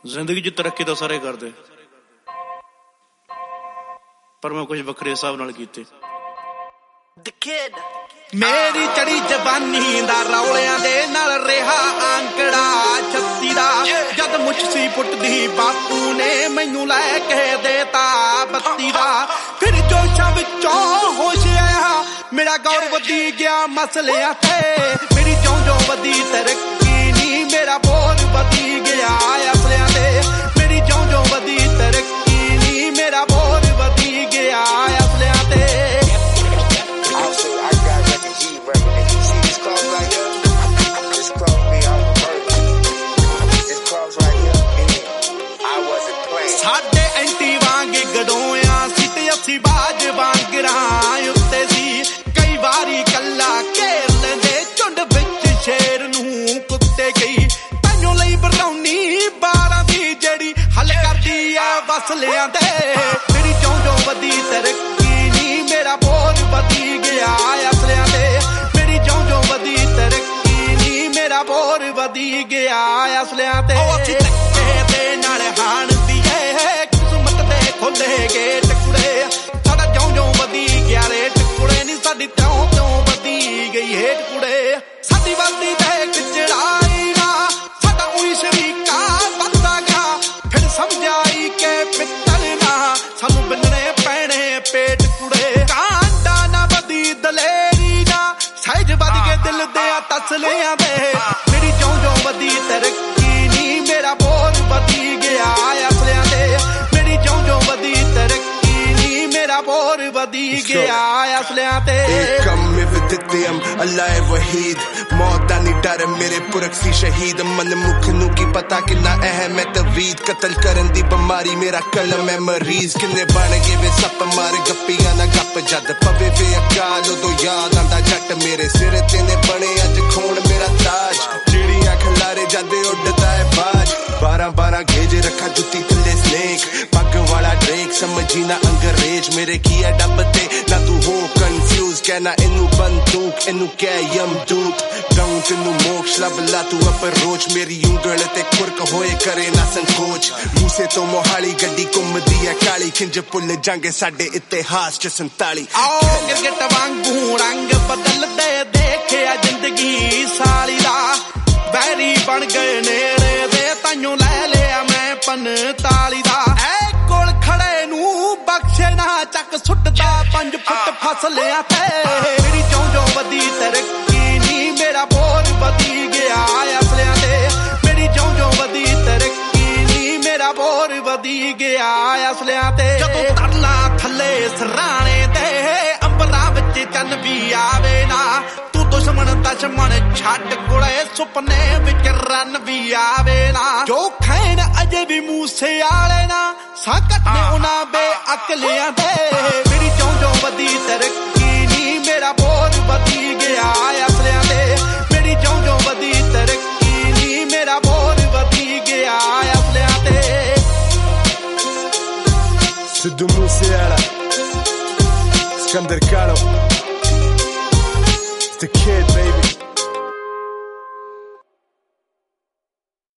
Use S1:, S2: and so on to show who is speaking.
S1: ਜ਼ਿੰਦਗੀ 'ਚ ਤਰੱਕੀ ਤਾਂ ਸਾਰੇ ਕਰਦੇ, ਪਰ ਮੈਂ ਕੁਝ ਵੱਖਰੇ ਹਿਸਾਬ ਨਾਲ ਕੀਤੇ।
S2: ਮੇਰੀ ਚੜੀ ਜਵਾਨੀ ਦਾ ਰੌਲਿਆਂ ਦੇ ਨਾਲ ਰਿਹਾ ਆਂਕੜਾ 36 ਦਾ, ਜਦ ਮੁੱਛ ਸੀ ਪੁੱਟਦੀ ਬਾਪੂ ਨੇ ਮੈਨੂੰ ਲੈ ਕੇ ਦੇਤਾ 32 ਦਾ। ਫਿਰ ਜੋਸ਼ਾਂ ਵਿੱਚੋਂ ਹੋਸ਼ ਆਇਆ, ਮੇਰਾ ਗੌਰ ਵਧੀ ਗਿਆ ਮਸਲਿਆਂ ਤੇ, ਮੇਰੀ ਜਿਉਂ ਵਧੀ ਤਰੱਕੀ ਨੀ ਮੇਰਾ ਬੋਝ ਵਧੀ ਗਿਆ ਅਸਲਿਆਂ ਤੇ, ਮੇਰੀ ਜਿਉਂ ਵਧੀ ਤਰੱਕੀ ਨੀ ਮੇਰਾ ਬੋਝ ਵਧੀ ਗਿਆ ਅਸਲਿਆਂ ਤੇ। ਸਾਡੇ ਐਂਟੀ ਵਾਂਗ ਗਡੋਇਆ ਸੀ ਤੇ ਅਸੀਂ ਬਾਜ ਵਾਂਗਰਾਂ ਉੱਤੇ ਸੀ, ਕਈ ਵਾਰੀ ਕੱਲਾ ਘੇਰ ਲੈਂਦੇ ਝੁੰਡ ਵਿੱਚ ਸ਼ੇਰ ਨੂੰ ਕੁੱਤੇ ਗਈ। ਤੈਨੂੰ ਲਈ ਬਰੌਨੀ 12 ਦੀ ਜਿਹੜੀ ਹੱਲ ਕਰਦੀ ਆ ਵਸਲਿਆਂ ਤੇ, ਮੇਰੀ ਜਿਉਂ ਵਧੀ ਤਰੱਕੀ ਨੀ ਮੇਰਾ ਬੋਝ ਵਧੀ ਗਿਆ ਅਸਲਿਆਂ ਤੇ, ਮੇਰੀ ਜਿਉਂ ਵਧੀ ਤਰੱਕੀ ਨੀ ਮੇਰਾ ਬੋਝ ਵਧੀ ਗਿਆ ਅਸਲਿਆਂ ਤੇ। ਦੇ ਨਾਲ ਹਾਣ ਦੀਏ ਕਿਸਮਤ ਦੇ ਖੋਲੇ ਗੇਟ ਕੁੜੇ, ਸਾਡਾ ਜਿਉਂ ਵਧੀ ਗਿਆ ਰੇਟ ਕੁੜੇ ਨੀ ਸਾਡੀ ਤਿਉਂ ਵਧੀ ਗਈ ਹੇਠ ਕੁੜੇ। ਸਾਡੀ ਵੱਧਦੀ ਤੇ ਇੱਕ ਚੜਾਈ ਨਾ ਸਾਡਾ ਉਹੀ ਸ਼ਰੀਕਾ ਵੱਧਦਾ ਗਿਆ, ਫਿਰ ਸਮਝਾਈ ਕਿ ਪਿੱਤਲ ਨਾ ਸਾਨੂੰ ਬੰਨਣੇ ਪੈਣੇ ਪੇਟ ਕੁੜੇ। ਕਾਂਡਾ ਨਾ ਵਧੀ ਦਲੇਰੀ ਨਾ ਸਹਿਜ ਵੱਧ ਕੇ ਦਿਲ ਦੇ ਤਸਲਿਆਂ ਦੇ, ਮੇਰੀ ਜਿਉਂ ਵਧੀ ਤਰੱਕੀ ਨੀ ਮੇਰਾ ਬੋਝ ਵਧੀ ਗਿਆ ਅਸਲਿਆਂ ਤੇ, ਮੇਰੀ ਜਿਉਂ ਵਧੀ ਤਰੱਕੀ ਨੀ ਮੇਰਾ ਬੋਝ ਵਧੀ ਗਿਆ ਅਸਲਿਆਂ ਤੇ।
S3: ਅੱਲਾਹ ਵਹੀਦ ਮੌਤ ਦਾ ਨੀ ਡਰ ਮੇਰੇ ਪੁਰਖ ਸੀ ਸ਼ਹੀਦ, ਮਨ ਮੁਖ ਨੂੰ ਕੀ ਪਤਾ ਕਿੰਨਾ ਅਹਿਮ ਹੈ ਤਵੀਦ, ਕਤਲ ਕਰਨ ਦੀ ਬਿਮਾਰੀ ਮੇਰਾ ਕਲਮ ਹੈ ਮਰੀਜ਼। ਕਿੰਨੇ ਬਣ ਗਏ ਵੇ ਸੱਪ ਮਾਰ ਗੱਪੀਆਂ ਨਾ ਗੱਪ, ਜਦ ਪਵੇ ਵੇ ਅਕਾਲ ਉਦੋਂ ਯਾਦ ਆਂਦਾ ਜੱਟ, ਮੇਰੇ ਸਿਰ ਤੇ ਨੇ ਬਣੇ ਅੱਜ ਖੂਨ ਮੇਰਾ ਤਾਜ, ਜਿਹੜੀਆਂ ਖਲਾਰੇ ਜਾਂਦੇ ਉੱਡਦਾ ਹੈ ਬਾਜ। 12 ਗੇਜ ਰੱਖਾ ਜੁੱਤੀ ਥੱਲੇ ਸਨੇਕ, ਪੱਗ ਵਾਲਾ ਡਰੇਕ ਸਮਝੀ ਨਾ ਅੰਗਰੇਜ਼, ਮੇਰੇ ਕੀ ਹੈ ਡੱਬ ਤੇ ਨਾ ਤੂੰ ਹੋ ਕਨਫਿਊਜ਼, ਕਹਿਣਾ ਇਹਨੂੰ ਬੰਦੂਕ ਇਹਨੂੰ ਕਹਿ ਯਮਦੂਤ, ਦਊਂ ਤੈਨੂੰ ਮੋਕਸ਼ ਲੱਭ ਲਾ ਤੂੰ ਅਪਰੋਚ, ਮੇਰੀ ਉਂਗਲ ਤੇ ਖੁਰਕ ਹੋਏ ਕਰੇ ਨਾ ਸੰਕੋਚ। ਮੂਸੇ ਤੋਂ ਮੋਹਾਲੀ ਗੱਡੀ ਘੁੰਮਦੀ ਹੈ ਕਾਲੀ, ਖਿੰਜ ਭੁੱਲ ਜਾਂਗੇ ਸਾਡੇ ਇਤਿਹਾਸ ਚ 47।
S2: ਆਓ ਗਿਰਗਟ ਵਾਂਗੂ ਰੰਗ ਬਦਲਦੇ ਦੇਖਿਆ ਜ਼ਿੰਦਗੀ ਸਾਲੀ ਦਾ, ਬੈਰੀ ਬਣ ਗਏ ਨੇੜੇ ਦੇ ਤਾਈਓ ਲੈ ਲਿਆ ਮੈਂ 45 ਦਾ। ਐ ਕੋਲ ਖੜੇ ਨੂੰ ਬਖਸ਼ੇ ਨਾ ਚੱਕ ਸੁੱਟਦਾ 5 ਫੁੱਟ ਫਸਲਿਆਂ ਤੇ, ਮੇਰੀ ਜਿਉਂ ਵਧੀ ਤਰੱਕੀ ਨੀ ਮੇਰਾ ਬੋਝ ਵਧੀ ਗਿਆ ਅਸਲਿਆਂ ਤੇ, ਮੇਰੀ ਜਿਉਂ ਵਧੀ ਤਰੱਕੀ ਨੀ ਮੇਰਾ ਬੋਝ ਵਧੀ ਗਿਆ ਅਸਲਿਆਂ ਤੇ। ਜਦੋਂ ਤਰਲਾ ਥੱਲੇ ਸਰਾਣੇ ਦੇ ਅੰਬਰਾਂ ਵਿੱਚ ਚੰਨ ਵੀ ਆਵੇ ਨਾ, ਤੂੰ ਦੁਸ਼ਮਣ ਛੱਡ ਕੁੜੇ ਸੁਪਨੇ ਵਿੱਚ ਰਨ ਵੀ ਆਵੇ ਨਾ, ਜੋ ਖੈਣ ਅਜੇ ਵੀ ਮੂਸੇ ਵਾਲੇ ਨਾ ਸਾਕਟ ਨੇ ਉਹਨਾਂ ਬੇਅਕਲਿਆਂ ਦੇ, ਮੇਰੀ ਜਿਉਂ ਵਧੀ ਤਰੱਕੀ ਨੀ ਮੇਰਾ ਬੋਝ ਵਧੀ ਗਿਆ ਅਸਲਿਆਂ ਤੇ, ਮੇਰੀ ਜਿਉਂ ਵਧੀ ਤਰੱਕੀ ਨੀ ਮੇਰਾ ਬੋਝ ਵਧੀ ਗਿਆ ਅਸਲਿਆਂ ਤੇ।
S3: Sidhu Moosewala, Skander Kano, it's the kid, baby.